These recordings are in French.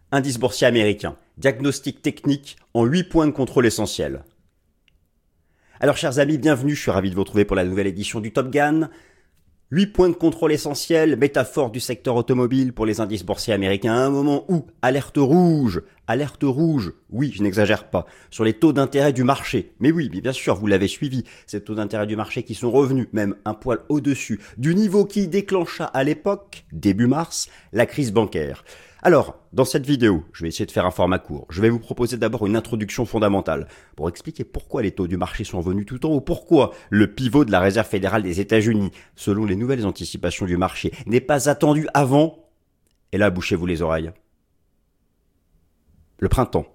Indice boursier américain. Diagnostic technique en 8 points de contrôle essentiels. Alors chers amis, bienvenue, je suis ravi de vous retrouver pour la nouvelle édition du Top Gun. 8 points de contrôle essentiels, métaphore du secteur automobile pour les indices boursiers américains à un moment où, alerte rouge, oui, je n'exagère pas, sur les taux d'intérêt du marché. Mais oui, bien sûr, vous l'avez suivi, ces taux d'intérêt du marché qui sont revenus, même un poil au-dessus, du niveau qui déclencha à l'époque, début mars, la crise bancaire. Alors, dans cette vidéo, je vais essayer de faire un format court. Je vais vous proposer d'abord une introduction fondamentale pour expliquer pourquoi les taux du marché sont venus tout en haut, pourquoi le pivot de la Réserve fédérale des États-Unis, selon les nouvelles anticipations du marché, n'est pas attendu avant, et là, bouchez-vous les oreilles, le printemps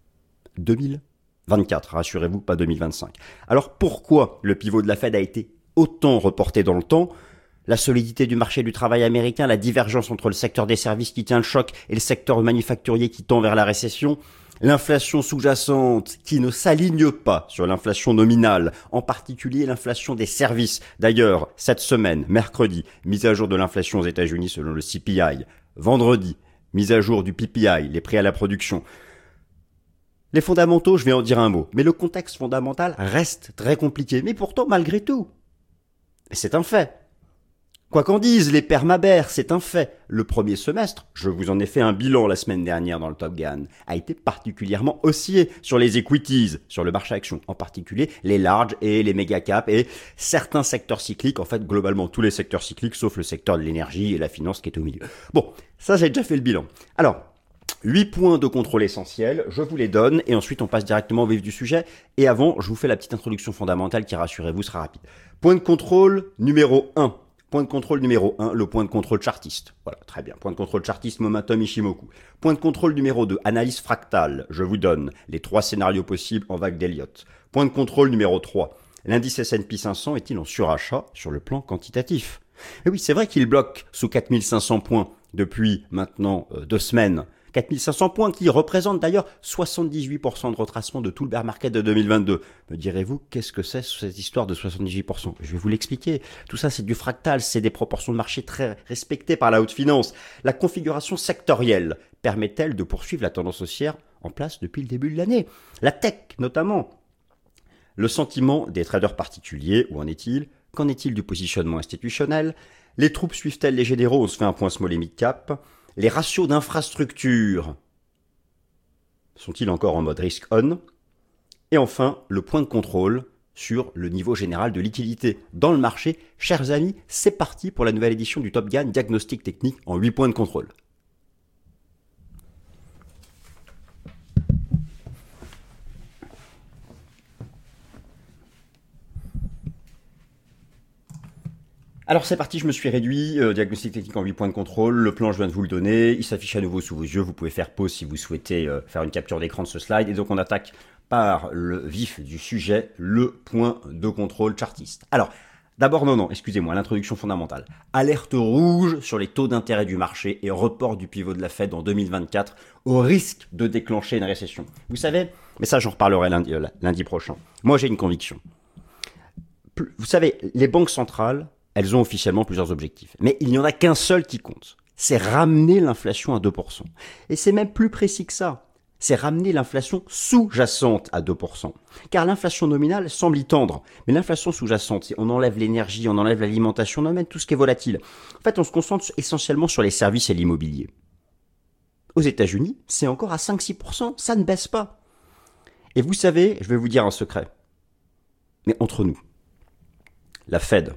2024, rassurez-vous, pas 2025. Alors pourquoi le pivot de la Fed a été autant reporté dans le temps ? La solidité du marché du travail américain, la divergence entre le secteur des services qui tient le choc et le secteur manufacturier qui tend vers la récession, l'inflation sous-jacente qui ne s'aligne pas sur l'inflation nominale, en particulier l'inflation des services. D'ailleurs, cette semaine, mercredi, mise à jour de l'inflation aux États-Unis selon le CPI. Vendredi, mise à jour du PPI, les prix à la production. Les fondamentaux, je vais en dire un mot, mais le contexte fondamental reste très compliqué. Mais pourtant, malgré tout, c'est un fait. Quoi qu'en disent les permabères, c'est un fait. Le premier semestre, je vous en ai fait un bilan la semaine dernière dans le Top Gun, a été particulièrement haussier sur les equities, sur le marché action, en particulier les large et les méga caps et certains secteurs cycliques, en fait globalement tous les secteurs cycliques sauf le secteur de l'énergie et la finance qui est au milieu. Bon, ça j'ai déjà fait le bilan. Alors, 8 points de contrôle essentiels, je vous les donne et ensuite on passe directement au vif du sujet. Et avant, je vous fais la petite introduction fondamentale qui, rassurez-vous, sera rapide. Point de contrôle numéro 1. Point de contrôle numéro 1, le point de contrôle chartiste. Voilà, très bien. Point de contrôle chartiste, Momentum Ishimoku. Point de contrôle numéro 2, analyse fractale. Je vous donne les 3 scénarios possibles en vague d'Elliott. Point de contrôle numéro 3, l'indice S&P 500 est-il en surachat sur le plan quantitatif ? Et oui, c'est vrai qu'il bloque sous 4500 points depuis maintenant 2 semaines. 4500 points qui représentent d'ailleurs 78% de retracement de tout le bear market de 2022. Me direz-vous, qu'est-ce que c'est cette histoire de 78%? Je vais vous l'expliquer. Tout ça, c'est du fractal, c'est des proportions de marché très respectées par la haute finance. La configuration sectorielle permet-elle de poursuivre la tendance haussière en place depuis le début de l'année? La tech, notamment. Le sentiment des traders particuliers, où en est-il? Qu'en est-il du positionnement institutionnel? Les troupes suivent-elles les généraux? On se fait un point small et mid cap. Les ratios d'infrastructure sont-ils encore en mode risk on? Et enfin, le point de contrôle sur le niveau général de liquidité dans le marché. Chers amis, c'est parti pour la nouvelle édition du Top Gun Diagnostic technique en 8 points de contrôle. Alors c'est parti, je me suis réduit, diagnostic technique en 8 points de contrôle, le plan je viens de vous le donner, il s'affiche à nouveau sous vos yeux, vous pouvez faire pause si vous souhaitez faire une capture d'écran de ce slide, et donc on attaque par le vif du sujet, le point de contrôle chartiste. Alors, d'abord excusez-moi, l'introduction fondamentale. Alerte rouge sur les taux d'intérêt du marché et report du pivot de la Fed en 2024 au risque de déclencher une récession. Vous savez, mais ça j'en reparlerai lundi prochain, moi j'ai une conviction. Vous savez, les banques centrales, elles ont officiellement plusieurs objectifs. Mais il n'y en a qu'un seul qui compte. C'est ramener l'inflation à 2%. Et c'est même plus précis que ça. C'est ramener l'inflation sous-jacente à 2%. Car l'inflation nominale semble y tendre. Mais l'inflation sous-jacente, on enlève l'énergie, on enlève l'alimentation, on enlève tout ce qui est volatile. En fait, on se concentre essentiellement sur les services et l'immobilier. Aux États-Unis, c'est encore à 5-6%. Ça ne baisse pas. Et vous savez, je vais vous dire un secret. Mais entre nous, la Fed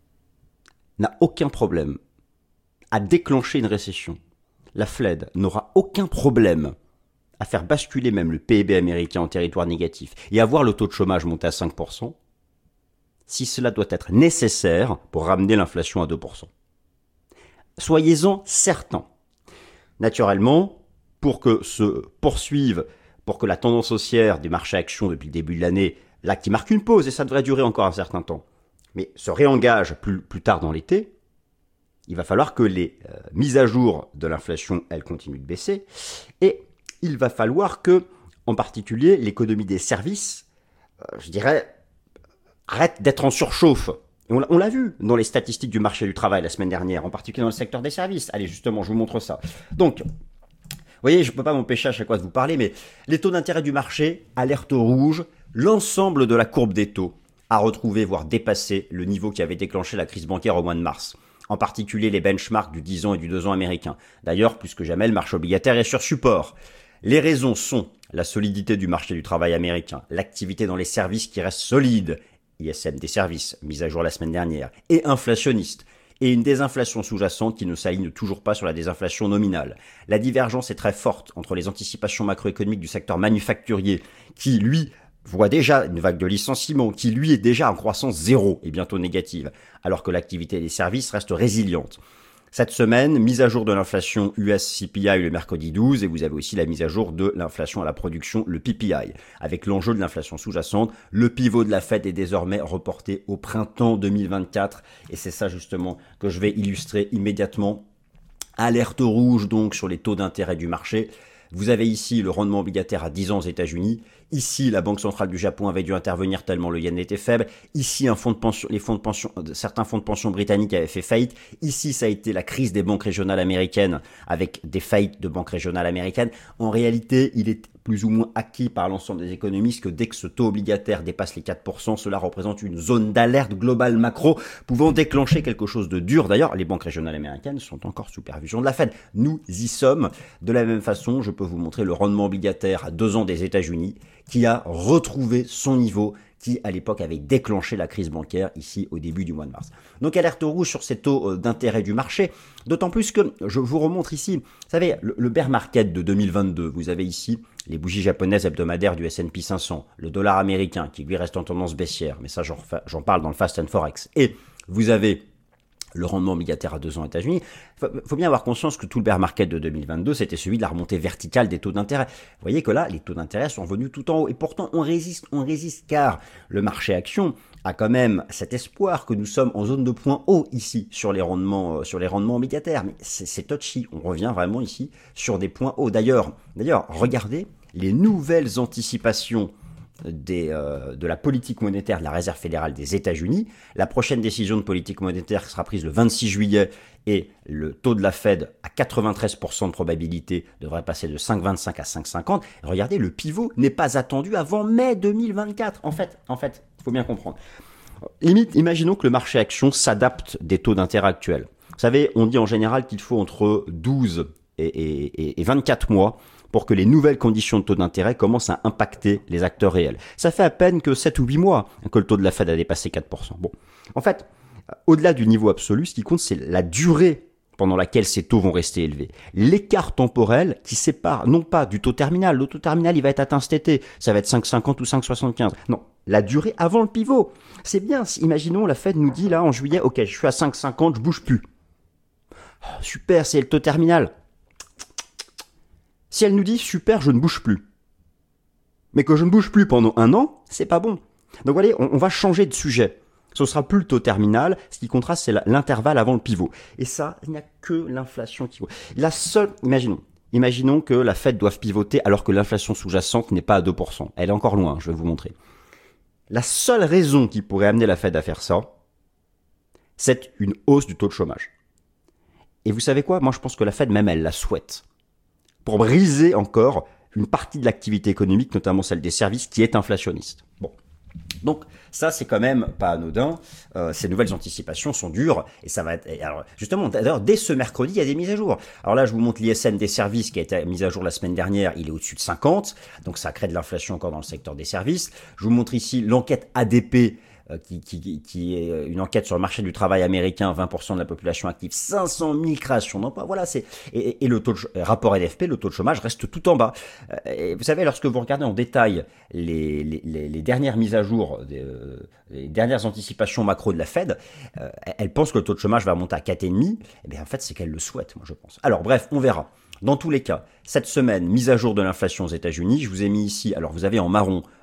n'a aucun problème à déclencher une récession. La Fed n'aura aucun problème à faire basculer même le PIB américain en territoire négatif et à voir le taux de chômage monter à 5%, si cela doit être nécessaire pour ramener l'inflation à 2%. Soyez-en certains. Naturellement, pour que se poursuive, pour que la tendance haussière des marchés actions depuis le début de l'année, là qui marque une pause, et ça devrait durer encore un certain temps, mais se réengage plus tard dans l'été, il va falloir que les mises à jour de l'inflation, elles continuent de baisser, et il va falloir que, en particulier, l'économie des services, je dirais, arrête d'être en surchauffe. Et on l'a vu dans les statistiques du marché du travail la semaine dernière, en particulier dans le secteur des services. Allez, justement, je vous montre ça. Donc, voyez, je ne peux pas m'empêcher à chaque fois de vous parler, mais les taux d'intérêt du marché, alerte rouge, l'ensemble de la courbe des taux a retrouvé, voire dépassé le niveau qui avait déclenché la crise bancaire au mois de mars. En particulier les benchmarks du 10 ans et du 2 ans américain. D'ailleurs, plus que jamais, le marché obligataire est sur support. Les raisons sont la solidité du marché du travail américain, l'activité dans les services qui reste solide, ISM des services, mise à jour la semaine dernière, et inflationniste, et une désinflation sous-jacente qui ne s'aligne toujours pas sur la désinflation nominale. La divergence est très forte entre les anticipations macroéconomiques du secteur manufacturier, qui, lui, voit déjà une vague de licenciements, qui, lui, est déjà en croissance zéro et bientôt négative, alors que l'activité des services reste résiliente. Cette semaine, mise à jour de l'inflation US CPI le mercredi 12 et vous avez aussi la mise à jour de l'inflation à la production, le PPI. Avec l'enjeu de l'inflation sous-jacente, le pivot de la Fed est désormais reporté au printemps 2024 et c'est ça justement que je vais illustrer immédiatement. Alerte rouge donc sur les taux d'intérêt du marché. Vous avez ici le rendement obligataire à 10 ans aux États-Unis. Ici, la Banque centrale du Japon avait dû intervenir tellement le yen était faible. Ici, certains fonds de pension britanniques avaient fait faillite. Ici, ça a été la crise des banques régionales américaines avec des faillites de banques régionales américaines. En réalité, il est plus ou moins acquis par l'ensemble des économistes que dès que ce taux obligataire dépasse les 4%, cela représente une zone d'alerte globale macro pouvant déclencher quelque chose de dur. D'ailleurs, les banques régionales américaines sont encore sous supervision de la Fed. Nous y sommes. De la même façon, je peux vous montrer le rendement obligataire à 2 ans des États-Unis qui a retrouvé son niveau qui, à l'époque, avait déclenché la crise bancaire ici au début du mois de mars. Donc, alerte rouge sur ces taux d'intérêt du marché, d'autant plus que je vous remontre ici, vous savez, le bear market de 2022, vous avez ici les bougies japonaises hebdomadaires du S&P 500, le dollar américain qui lui reste en tendance baissière, mais ça j'en parle dans le Fast and Forex, et vous avez le rendement obligataire à 2 ans aux États-Unis. Faut bien avoir conscience que tout le bear market de 2022, c'était celui de la remontée verticale des taux d'intérêt. Vous voyez que là, les taux d'intérêt sont revenus tout en haut. Et pourtant, on résiste, car le marché action a quand même cet espoir que nous sommes en zone de point haut ici sur les rendements obligataires. Mais c'est touchy. On revient vraiment ici sur des points hauts. D'ailleurs, regardez les nouvelles anticipations de la politique monétaire de la Réserve fédérale des États-Unis. La prochaine décision de politique monétaire sera prise le 26 juillet et le taux de la Fed à 93% de probabilité devrait passer de 5,25 à 5,50. Regardez, le pivot n'est pas attendu avant mai 2024. En fait, il faut bien comprendre. Limite, imaginons que le marché action s'adapte des taux d'intérêt actuels. Vous savez, on dit en général qu'il faut entre 12 et 24 mois pour que les nouvelles conditions de taux d'intérêt commencent à impacter les acteurs réels. Ça fait à peine que 7 ou 8 mois que le taux de la Fed a dépassé 4%. Bon, en fait, au-delà du niveau absolu, ce qui compte, c'est la durée pendant laquelle ces taux vont rester élevés. L'écart temporel qui sépare, non pas du taux terminal, le taux terminal, il va être atteint cet été, ça va être 5,50 ou 5,75. Non, la durée avant le pivot. C'est bien, imaginons, la Fed nous dit là en juillet, ok, je suis à 5,50, je bouge plus. Oh, super, c'est le taux terminal. Si elle nous dit, super, je ne bouge plus, mais que je ne bouge plus pendant 1 an, c'est pas bon. Donc vous voyez, on va changer de sujet. Ce sera plus le taux terminal, ce qui comptera, c'est l'intervalle avant le pivot. Et ça, il n'y a que l'inflation qui vaut. La seule, imaginons que la Fed doive pivoter alors que l'inflation sous-jacente n'est pas à 2%. Elle est encore loin, je vais vous montrer. La seule raison qui pourrait amener la Fed à faire ça, c'est une hausse du taux de chômage. Et vous savez quoi? Moi, je pense que la Fed, même elle la souhaite, pour briser encore une partie de l'activité économique, notamment celle des services, qui est inflationniste. Bon. Donc ça, c'est quand même pas anodin. Ces nouvelles anticipations sont dures et ça va être. Alors justement, d'ailleurs, dès ce mercredi, il y a des mises à jour. Alors là, je vous montre l'ISM des services qui a été mis à jour la semaine dernière. Il est au-dessus de 50, donc ça crée de l'inflation encore dans le secteur des services. Je vous montre ici l'enquête ADP. Qui est une enquête sur le marché du travail américain, 20% de la population active, 500 000 créations d'emplois. Voilà, et le taux de rapport NFP, le taux de chômage reste tout en bas. Et vous savez, lorsque vous regardez en détail les dernières mises à jour, les dernières anticipations macro de la Fed, elle pense que le taux de chômage va monter à 4,5. Eh bien, en fait, c'est qu'elle le souhaite, moi, je pense. Alors, bref, on verra. Dans tous les cas, cette semaine, mise à jour de l'inflation aux États-Unis, je vous ai mis ici, alors vous avez en marron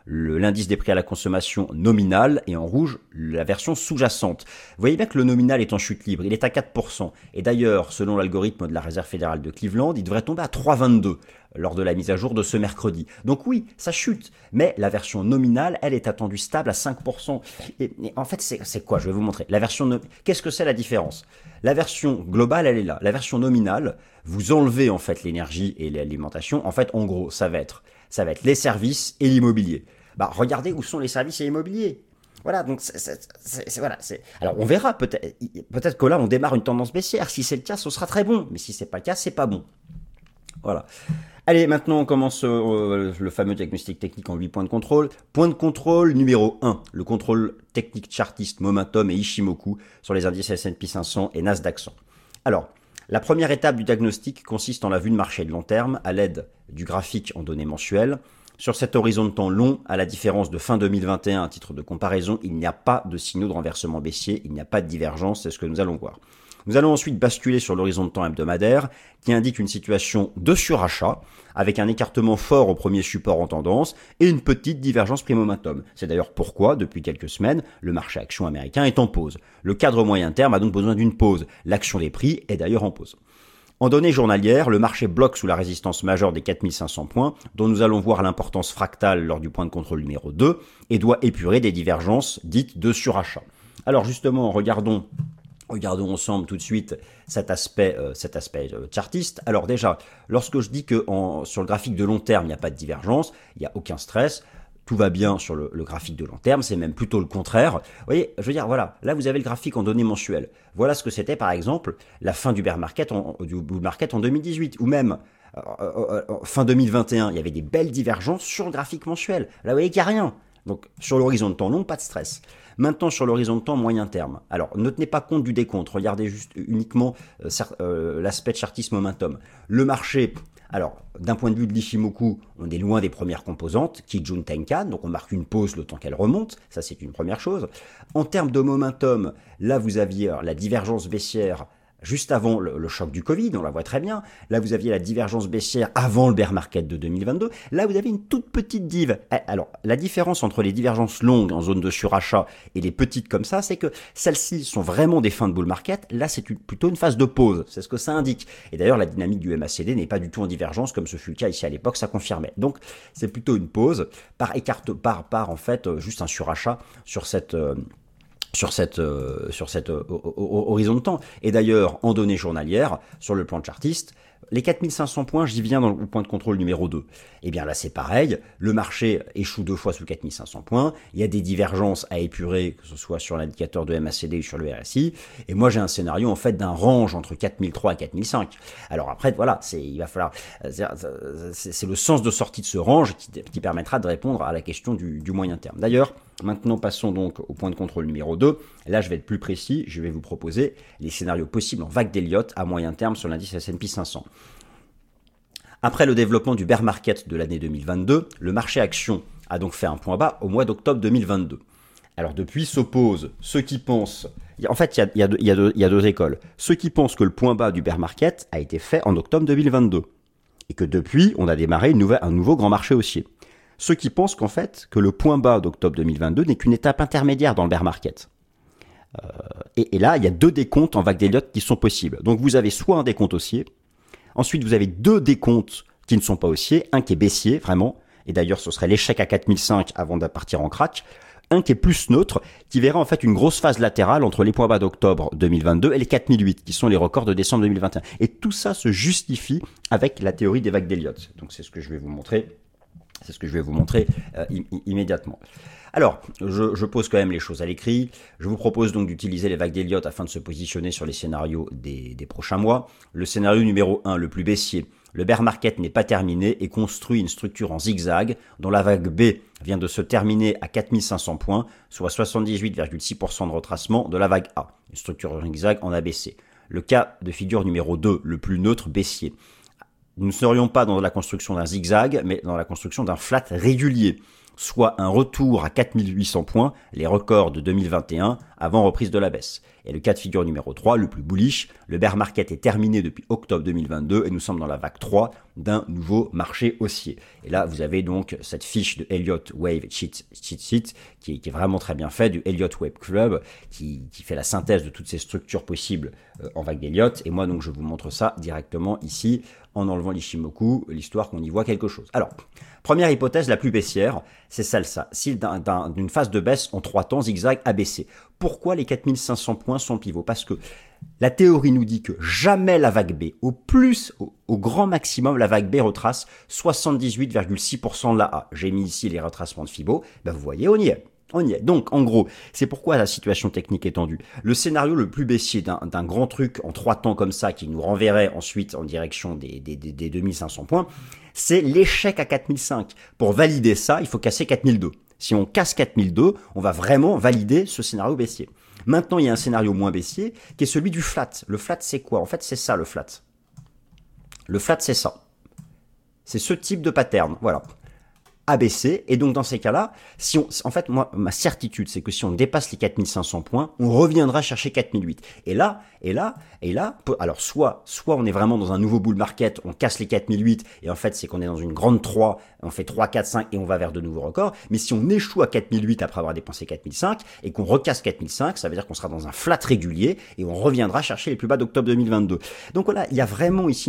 l'indice des prix à la consommation nominal et en rouge la version sous-jacente. Vous voyez bien que le nominal est en chute libre, il est à 4%. Et d'ailleurs, selon l'algorithme de la Réserve fédérale de Cleveland, il devrait tomber à 3,22 lors de la mise à jour de ce mercredi. Donc oui, ça chute, mais la version nominale, elle est attendue stable à 5%. Et en fait, c'est quoi? Je vais vous montrer. Qu'est-ce que c'est la différence? La version globale, elle est là. La version nominale, vous enlevez en fait l'énergie et l'alimentation. En fait, en gros, ça va être les services et l'immobilier. Bah, regardez où sont les services et l'immobilier. Voilà, donc voilà. Alors on verra, peut-être que là on démarre une tendance baissière. Si c'est le cas, ce sera très bon. Mais si c'est pas le cas, c'est pas bon. Voilà. Allez, maintenant on commence le fameux diagnostic technique en 8 points de contrôle. Point de contrôle numéro 1, le contrôle technique chartiste Momentum et Ishimoku sur les indices S&P 500 et Nasdaq 100. Alors, la première étape du diagnostic consiste en la vue de marché de long terme à l'aide du graphique en données mensuelles. Sur cet horizon de temps long, à la différence de fin 2021 à titre de comparaison, il n'y a pas de signaux de renversement baissier, il n'y a pas de divergence, c'est ce que nous allons voir. Nous allons ensuite basculer sur l'horizon de temps hebdomadaire qui indique une situation de surachat avec un écartement fort au premier support en tendance et une petite divergence prix-momentum. C'est d'ailleurs pourquoi, depuis quelques semaines, le marché action américain est en pause. Le cadre moyen terme a donc besoin d'une pause. L'action des prix est d'ailleurs en pause. En données journalières, le marché bloque sous la résistance majeure des 4500 points, dont nous allons voir l'importance fractale lors du point de contrôle numéro 2, et doit épurer des divergences dites de surachat. Alors justement, regardons ensemble tout de suite cet aspect chartiste. Alors déjà, lorsque je dis que sur le graphique de long terme, il n'y a pas de divergence, il n'y a aucun stress, tout va bien sur le graphique de long terme, c'est même plutôt le contraire. Vous voyez, je veux dire, voilà, là vous avez le graphique en données mensuelles. Voilà ce que c'était par exemple la fin du bear market, du bull market en 2018, ou même fin 2021, il y avait des belles divergences sur le graphique mensuel. Là vous voyez qu'il n'y a rien. Donc sur l'horizon de temps long, pas de stress. Maintenant sur l'horizon de temps moyen terme. Alors ne tenez pas compte du décompte, regardez juste uniquement l'aspect chartiste momentum. Le marché, alors d'un point de vue de l'Ishimoku, on est loin des premières composantes, Kijun Tenkan, donc on marque une pause le temps qu'elle remonte, ça c'est une première chose. En termes de momentum, là vous aviez la divergence baissière juste avant le choc du Covid, on la voit très bien. Là, vous aviez la divergence baissière avant le bear market de 2022. Là, vous avez une toute petite div. Alors, la différence entre les divergences longues en zone de surachat et les petites comme ça, c'est que celles-ci sont vraiment des fins de bull market. Là, c'est plutôt une phase de pause. C'est ce que ça indique. Et d'ailleurs, la dynamique du MACD n'est pas du tout en divergence, comme ce fut le cas ici à l'époque, ça confirmait. Donc, c'est plutôt une pause par en fait, juste un surachat sur cette horizon de temps. Et d'ailleurs, en données journalières, sur le plan chartiste, les 4500 points, j'y viens dans le point de contrôle numéro 2. Et bien là, c'est pareil. Le marché échoue 2 fois sous 4500 points. Il y a des divergences à épurer, que ce soit sur l'indicateur de MACD ou sur le RSI. Et moi, j'ai un scénario, en fait, d'un range entre 4003 et 4005. Alors après, voilà, il va falloir, c'est le sens de sortie de ce range qui permettra de répondre à la question du moyen terme. D'ailleurs, maintenant, passons donc au point de contrôle numéro 2. Là, je vais être plus précis. Je vais vous proposer les scénarios possibles en vague d'Elliott à moyen terme sur l'indice S&P 500. Après le développement du bear market de l'année 2022, le marché action a donc fait un point bas au mois d'octobre 2022. Alors depuis s'opposent ceux qui pensent... En fait, il y a deux écoles. Ceux qui pensent que le point bas du bear market a été fait en octobre 2022 et que depuis, on a démarré un nouveau grand marché haussier. Ceux qui pensent qu'en fait, que le point bas d'octobre 2022 n'est qu'une étape intermédiaire dans le bear market. Et là, il y a 2 décomptes en vague d'Elliott qui sont possibles. Donc vous avez soit un décompte haussier, ensuite vous avez 2 décomptes qui ne sont pas haussiers, un qui est baissier, vraiment, et d'ailleurs ce serait l'échec à 4005 avant de partir en crack, un qui est plus neutre, qui verra en fait une grosse phase latérale entre les points bas d'octobre 2022 et les 4008, qui sont les records de décembre 2021. Et tout ça se justifie avec la théorie des vagues d'Elliott. Donc c'est ce que je vais vous montrer. Immédiatement. Alors, je pose quand même les choses à l'écrit. Je vous propose donc d'utiliser les vagues d'Elliott afin de se positionner sur les scénarios des prochains mois. Le scénario numéro 1, le plus baissier. Le bear market n'est pas terminé et construit une structure en zigzag dont la vague B vient de se terminer à 4500 points, soit 78,6% de retracement de la vague A. Une structure en zigzag en ABC. Le cas de figure numéro 2, le plus neutre baissier. Nous ne serions pas dans la construction d'un zigzag, mais dans la construction d'un flat régulier. soit un retour à 4800 points, les records de 2021 avant reprise de la baisse. Et le cas de figure numéro 3, le plus bullish, le bear market est terminé depuis octobre 2022 et nous sommes dans la vague 3 d'un nouveau marché haussier. Et là, vous avez donc cette fiche de Elliott Wave Cheat Sheet qui est vraiment très bien fait, du Elliott Wave Club qui fait la synthèse de toutes ces structures possibles en vague d'Elliott. Et moi, donc, je vous montre ça directement ici en enlevant l'Ishimoku, l'histoire qu'on y voit quelque chose. Alors, première hypothèse la plus baissière, c'est celle-là. Si d'une phase de baisse en 3 temps, zigzag ABC. Pourquoi les 4500 points sont pivots? Parce que la théorie nous dit que jamais la vague B, au grand maximum, la vague B retrace 78,6% de la A. J'ai mis ici les retracements de Fibo. Ben vous voyez, on y est. On y est. Donc, en gros, c'est pourquoi la situation technique est tendue. Le scénario le plus baissier d'un grand truc en 3 temps comme ça, qui nous renverrait ensuite en direction des 2500 points, c'est l'échec à 4005. Pour valider ça, il faut casser 4002. Si on casse 4002, on va vraiment valider ce scénario baissier. Maintenant, il y a un scénario moins baissier, qui est celui du flat. Le flat, c'est quoi? En fait, c'est ça, le flat. Le flat, c'est ça. C'est ce type de pattern. Voilà. ABC, et donc dans ces cas-là, en fait, moi, ma certitude, c'est que si on dépasse les 4500 points, on reviendra chercher 4008. Et là, alors soit on est vraiment dans un nouveau bull market, on casse les 4008, et en fait, c'est qu'on est dans une grande 3, on fait 3, 4, 5, et on va vers de nouveaux records. Mais si on échoue à 4008 après avoir dépensé 4005, et qu'on recasse 4005, ça veut dire qu'on sera dans un flat régulier, et on reviendra chercher les plus bas d'octobre 2022. Donc voilà, il y a vraiment ici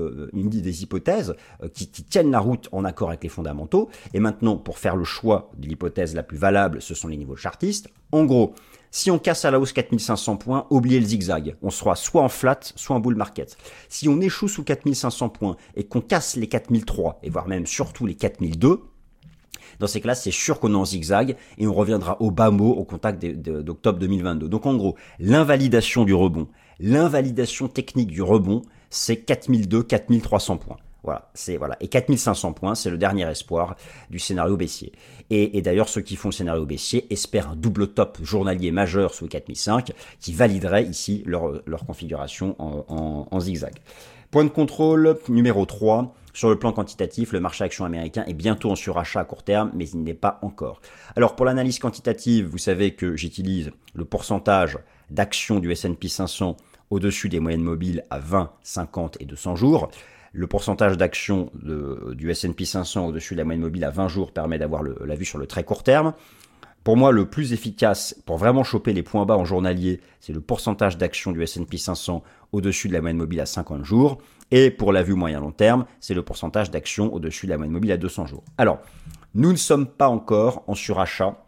des hypothèses qui tiennent la route en accord avec les fondamentaux. Et maintenant, pour faire le choix de l'hypothèse la plus valable, ce sont les niveaux chartistes. En gros, si on casse à la hausse 4500 points, oubliez le zigzag. On sera soit en flat, soit en bull market. Si on échoue sous 4500 points et qu'on casse les 4003, et voire même surtout les 4002, dans ces cas-là, c'est sûr qu'on est en zigzag et on reviendra au bas mot au contact d'octobre 2022. Donc en gros, l'invalidation du rebond, l'invalidation technique du rebond, c'est 4002, 4300 points. Voilà. Et 4500 points, c'est le dernier espoir du scénario baissier. Et d'ailleurs, ceux qui font le scénario baissier espèrent un double top journalier majeur sous 4005 qui validerait ici leur configuration en zigzag. Point de contrôle numéro 3. Sur le plan quantitatif, le marché action américain est bientôt en surachat à court terme, mais il n'est pas encore. Alors pour l'analyse quantitative, vous savez que j'utilise le pourcentage d'actions du S&P 500 au-dessus des moyennes mobiles à 20, 50 et 200 jours. Le pourcentage d'actions du S&P 500 au-dessus de la moyenne mobile à 20 jours permet d'avoir la vue sur le très court terme. Pour moi, le plus efficace pour vraiment choper les points bas en journalier, c'est le pourcentage d'actions du S&P 500 au-dessus de la moyenne mobile à 50 jours. Et pour la vue moyen-long terme, c'est le pourcentage d'actions au-dessus de la moyenne mobile à 200 jours. Alors, nous ne sommes pas encore en surachat,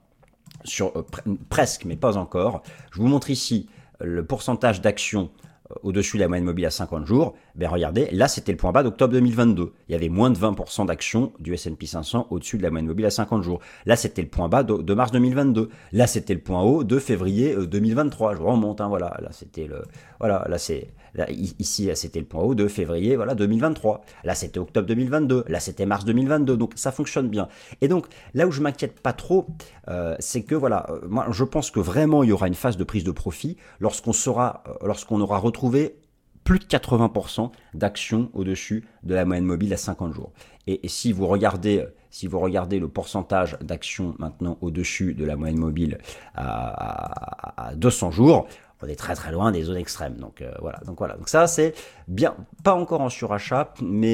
presque, mais pas encore. Je vous montre ici le pourcentage d'actions au-dessus de la moyenne mobile à 50 jours, ben regardez, là c'était le point bas d'octobre 2022. Il y avait moins de 20% d'actions du S&P 500 au-dessus de la moyenne mobile à 50 jours. Là c'était le point bas de mars 2022. Là c'était le point haut de février 2023. Je remonte, voilà. Là c'était ici c'était le point haut de février 2023. Là c'était octobre 2022. Là c'était mars 2022. Donc ça fonctionne bien. Et donc là où je m'inquiète pas trop, c'est que moi je pense que vraiment il y aura une phase de prise de profit lorsqu'on aura retrouvé plus de 80% d'actions au-dessus de la moyenne mobile à 50 jours. Et si vous regardez le pourcentage d'actions maintenant au-dessus de la moyenne mobile à 200 jours, on est très très loin des zones extrêmes. Donc voilà. Donc ça c'est bien, pas encore en surachat, mais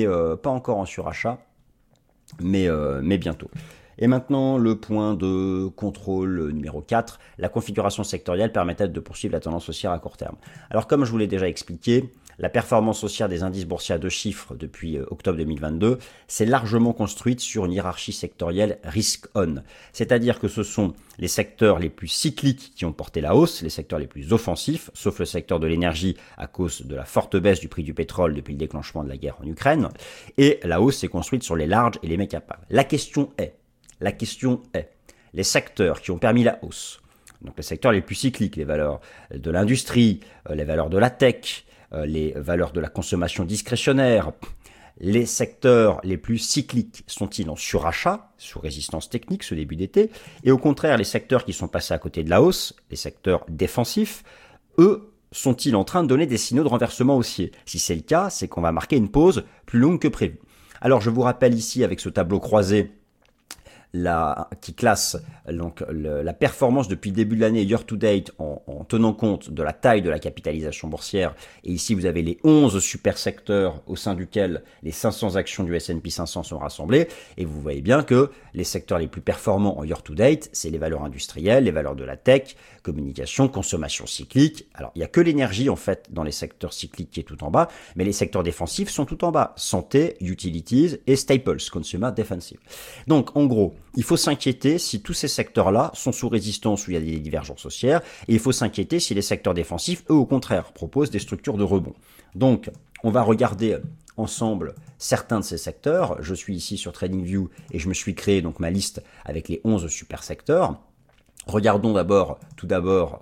bientôt. Et maintenant, le point de contrôle numéro 4, la configuration sectorielle permettait de poursuivre la tendance haussière à court terme. Alors comme je vous l'ai déjà expliqué, la performance haussière des indices boursiers à 2 chiffres depuis octobre 2022 s'est largement construite sur une hiérarchie sectorielle risk-on. C'est-à-dire que ce sont les secteurs les plus cycliques qui ont porté la hausse, les secteurs les plus offensifs, sauf le secteur de l'énergie à cause de la forte baisse du prix du pétrole depuis le déclenchement de la guerre en Ukraine. Et la hausse s'est construite sur les larges et les méga-caps. La question est, les secteurs qui ont permis la hausse, donc les secteurs les plus cycliques, les valeurs de l'industrie, les valeurs de la tech, les valeurs de la consommation discrétionnaire, les secteurs les plus cycliques sont-ils en surachat, sous résistance technique ce début d'été, et au contraire les secteurs qui sont passés à côté de la hausse, les secteurs défensifs, eux, sont-ils en train de donner des signaux de renversement haussier? Si c'est le cas, c'est qu'on va marquer une pause plus longue que prévu. Alors je vous rappelle ici avec ce tableau croisé qui classe donc la performance depuis le début de l'année year to date en tenant compte de la taille de la capitalisation boursière. Et ici, vous avez les 11 super secteurs au sein duquel les 500 actions du S&P 500 sont rassemblées. Et vous voyez bien que les secteurs les plus performants en year to date, c'est les valeurs industrielles, les valeurs de la tech, communication, consommation cyclique. Alors, il n'y a que l'énergie, en fait, dans les secteurs cycliques qui est tout en bas, mais les secteurs défensifs sont tout en bas. Santé, utilities et staples, consumer defensive. Donc, en gros, il faut s'inquiéter si tous ces secteurs-là sont sous résistance où il y a des divergences haussières, et il faut s'inquiéter si les secteurs défensifs, eux, au contraire, proposent des structures de rebond. Donc, on va regarder ensemble certains de ces secteurs. Je suis ici sur TradingView et je me suis créé donc ma liste avec les 11 super secteurs. Regardons tout d'abord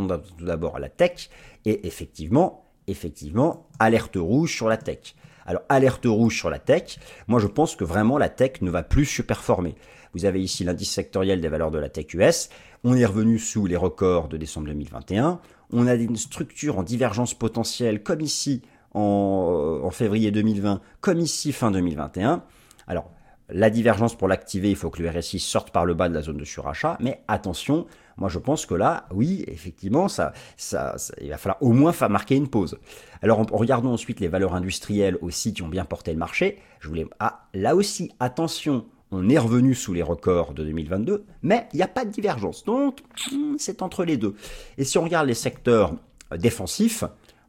la tech et effectivement, alerte rouge sur la tech. Alors, alerte rouge sur la tech, moi je pense que vraiment la tech ne va plus surperformer. Vous avez ici l'indice sectoriel des valeurs de la tech US, on est revenu sous les records de décembre 2021, on a une structure en divergence potentielle comme ici en février 2020, comme ici fin 2021. Alors, la divergence pour l'activer, il faut que le RSI sorte par le bas de la zone de surachat, mais attention, moi je pense que là, oui, effectivement, il va falloir au moins marquer une pause. Alors regardons ensuite les valeurs industrielles aussi qui ont bien porté le marché. Là aussi, attention, on est revenu sous les records de 2022, mais il n'y a pas de divergence, donc c'est entre les deux. Et si on regarde les secteurs défensifs,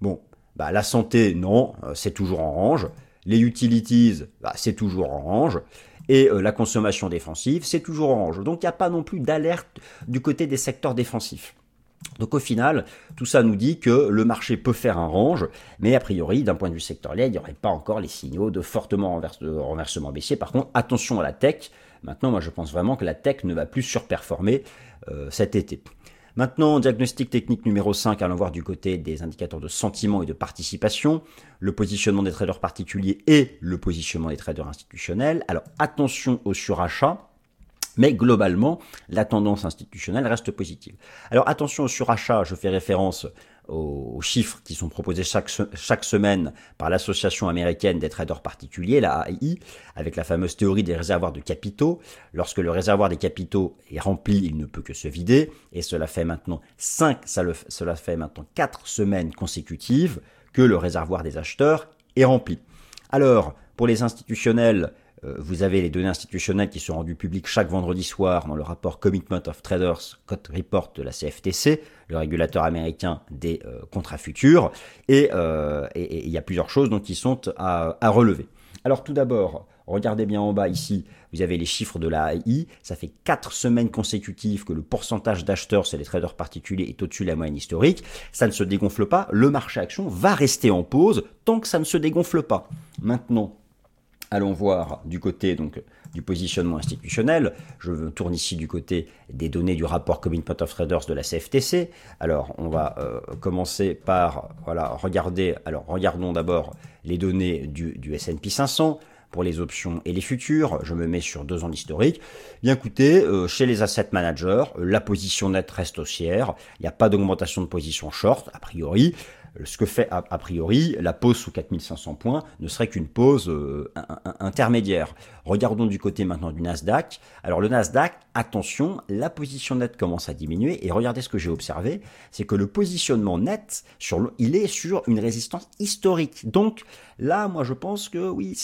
la santé, non, c'est toujours en orange. Les utilities, c'est toujours orange. Et la consommation défensive, c'est toujours orange. Donc il n'y a pas non plus d'alerte du côté des secteurs défensifs. Donc au final, tout ça nous dit que le marché peut faire un range, mais a priori, d'un point de vue sectoriel, il n'y aurait pas encore les signaux de fortement renversement baissier. Par contre, attention à la tech. Maintenant, moi je pense vraiment que la tech ne va plus surperformer cet été. Maintenant, diagnostic technique numéro 5, allons voir du côté des indicateurs de sentiment et de participation, le positionnement des traders particuliers et le positionnement des traders institutionnels. Alors attention au surachat, mais globalement, la tendance institutionnelle reste positive. Alors attention au surachat, je fais référence aux chiffres qui sont proposés chaque semaine par l'association américaine des traders particuliers, la AI, avec la fameuse théorie des réservoirs de capitaux. Lorsque le réservoir des capitaux est rempli, il ne peut que se vider, et cela fait maintenant 4 semaines consécutives que le réservoir des acheteurs est rempli. Alors, pour les institutionnels, vous avez les données institutionnelles qui sont rendues publiques chaque vendredi soir dans le rapport Commitment of Traders Code Report de la CFTC, le régulateur américain des contrats futurs. Et il y a plusieurs choses donc, qui sont à relever. Alors tout d'abord, regardez bien en bas ici, vous avez les chiffres de la AI. Ça fait 4 semaines consécutives que le pourcentage d'acheteurs, c'est les traders particuliers, est au-dessus de la moyenne historique. Ça ne se dégonfle pas. Le marché action va rester en pause tant que ça ne se dégonfle pas. Maintenant, allons voir du côté donc du positionnement institutionnel. Je tourne ici du côté des données du rapport Commitment of Traders de la CFTC. Alors, on va commencer par regarder. Alors, regardons d'abord les données du S&P 500 pour les options et les futurs. Je me mets sur 2 ans d'historique. Bien écoutez, chez les asset managers, la position nette reste haussière. Il n'y a pas d'augmentation de position short, a priori. Ce que fait a priori la pause sous 4500 points ne serait qu'une pause intermédiaire. Regardons du côté maintenant du Nasdaq. Alors le Nasdaq, attention, la position nette commence à diminuer et regardez ce que j'ai observé, c'est que le positionnement net, il est sur une résistance historique. Donc là, moi je pense que oui,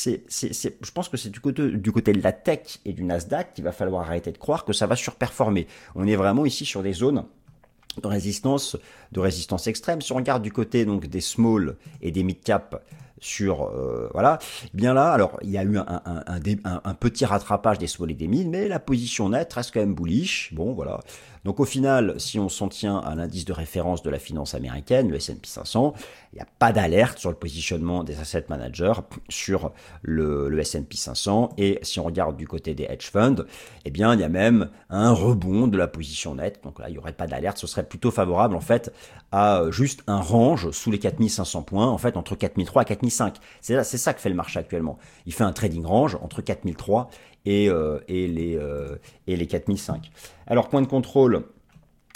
je pense que c'est du côté de la tech et du Nasdaq qu'il va falloir arrêter de croire que ça va surperformer. On est vraiment ici sur des zones de résistance extrême. Si on regarde du côté donc des small et des mid cap sur bien là, alors il y a eu un petit rattrapage des small et des mid, mais la position nette reste quand même bullish. Bon voilà. Donc au final, si on s'en tient à l'indice de référence de la finance américaine, le S&P 500, il n'y a pas d'alerte sur le positionnement des asset managers sur le S&P 500. Et si on regarde du côté des hedge funds, eh bien il y a même un rebond de la position nette. Donc là, il n'y aurait pas d'alerte. Ce serait plutôt favorable en fait à juste un range sous les 4500 points, en fait entre 4003 et 4005. C'est ça que fait le marché actuellement. Il fait un trading range entre 4003 et les 4005. Alors point de contrôle,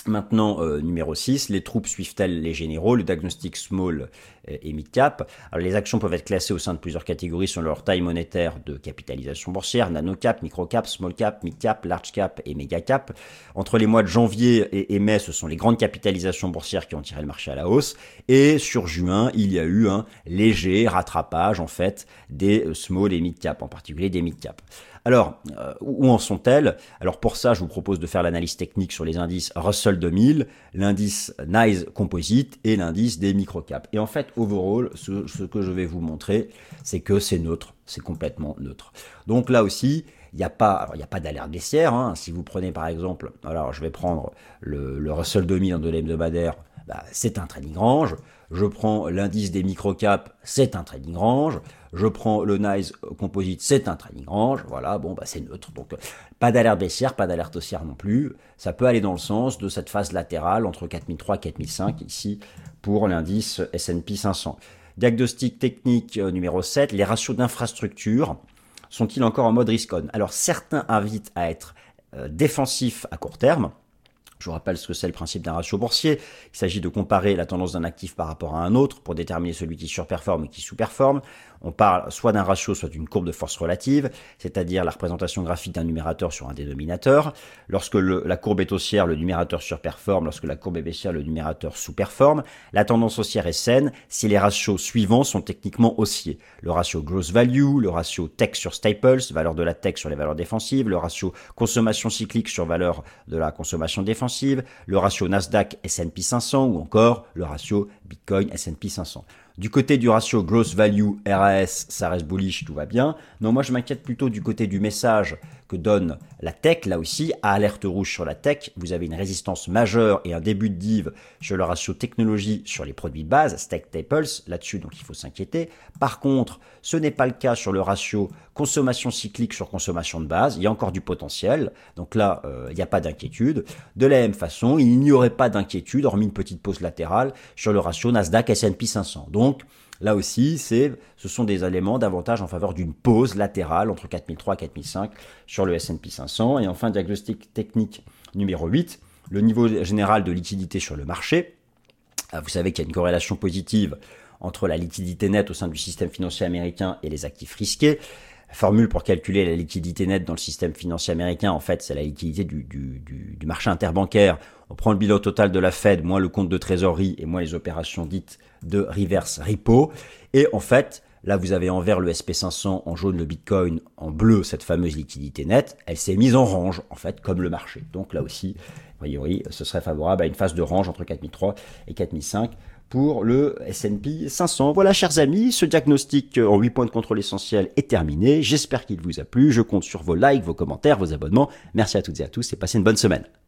Maintenant, numéro 6, les troupes suivent-elles les généraux, le diagnostic small et mid-cap. Alors, les actions peuvent être classées au sein de plusieurs catégories selon leur taille monétaire de capitalisation boursière, nano-cap, micro-cap, small-cap, mid-cap, large-cap et méga-cap. Entre les mois de janvier et mai, ce sont les grandes capitalisations boursières qui ont tiré le marché à la hausse. Et sur juin, il y a eu un léger rattrapage, en fait, des small et mid-cap, en particulier des mid-cap. Alors, où en sont-elles? Alors pour ça, je vous propose de faire l'analyse technique sur les indices Russell 2000, l'indice NYSE Composite et l'indice des microcaps. Et en fait, overall, ce que je vais vous montrer, c'est que c'est neutre, c'est complètement neutre. Donc là aussi, il n'y a pas d'alerte baissière. Hein. Si vous prenez par exemple, alors je vais prendre le Russell 2000 en données hebdomadaires, c'est un trading range. Je prends l'indice des microcaps, c'est un trading range. Je prends le NYSE Composite, c'est un trading range. Voilà, bon, c'est neutre. Donc, pas d'alerte baissière, pas d'alerte haussière non plus. Ça peut aller dans le sens de cette phase latérale entre 4003 et 4005 ici pour l'indice S&P 500. Diagnostic technique numéro 7, les ratios d'infrastructure sont-ils encore en mode risk-on? Alors, certains invitent à être défensifs à court terme. Je vous rappelle ce que c'est le principe d'un ratio boursier. Il s'agit de comparer la tendance d'un actif par rapport à un autre pour déterminer celui qui surperforme et qui sous-performe. On parle soit d'un ratio, soit d'une courbe de force relative, c'est-à-dire la représentation graphique d'un numérateur sur un dénominateur. Lorsque la courbe est haussière, le numérateur surperforme. Lorsque la courbe est baissière, le numérateur sous-performe. La tendance haussière est saine si les ratios suivants sont techniquement haussiers. Le ratio gross value, le ratio tech sur staples, valeur de la tech sur les valeurs défensives, le ratio consommation cyclique sur valeur de la consommation défensive, le ratio Nasdaq S&P 500 ou encore le ratio Bitcoin S&P 500. Du côté du ratio Gross Value RAS, ça reste bullish, tout va bien. Non, moi je m'inquiète plutôt du côté du message que donne la tech. Là aussi, à alerte rouge sur la tech, vous avez une résistance majeure et un début de div sur le ratio technologie sur les produits de base, Stack Staples, là-dessus, donc il faut s'inquiéter. Par contre, ce n'est pas le cas sur le ratio consommation cyclique sur consommation de base. Il y a encore du potentiel, donc là, il n'y a pas d'inquiétude. De la même façon, il n'y aurait pas d'inquiétude, hormis une petite pause latérale, sur le ratio Nasdaq S&P 500. Donc, là aussi, ce sont des éléments d'avantage en faveur d'une pause latérale entre 4003 et 4005 sur le S&P 500. Et enfin, diagnostic technique numéro 8, le niveau général de liquidité sur le marché. Vous savez qu'il y a une corrélation positive entre la liquidité nette au sein du système financier américain et les actifs risqués. La formule pour calculer la liquidité nette dans le système financier américain, en fait, c'est la liquidité du marché interbancaire. On prend le bilan total de la Fed, moins le compte de trésorerie et moins les opérations dites de reverse repo. Et en fait, là, vous avez en vert le SP500, en jaune le Bitcoin, en bleu cette fameuse liquidité nette. Elle s'est mise en range, en fait, comme le marché. Donc là aussi, a priori, ce serait favorable à une phase de range entre 4003 et 4005 pour le S&P 500. Voilà, chers amis, ce diagnostic en 8 points de contrôle essentiel est terminé. J'espère qu'il vous a plu. Je compte sur vos likes, vos commentaires, vos abonnements. Merci à toutes et à tous et passez une bonne semaine.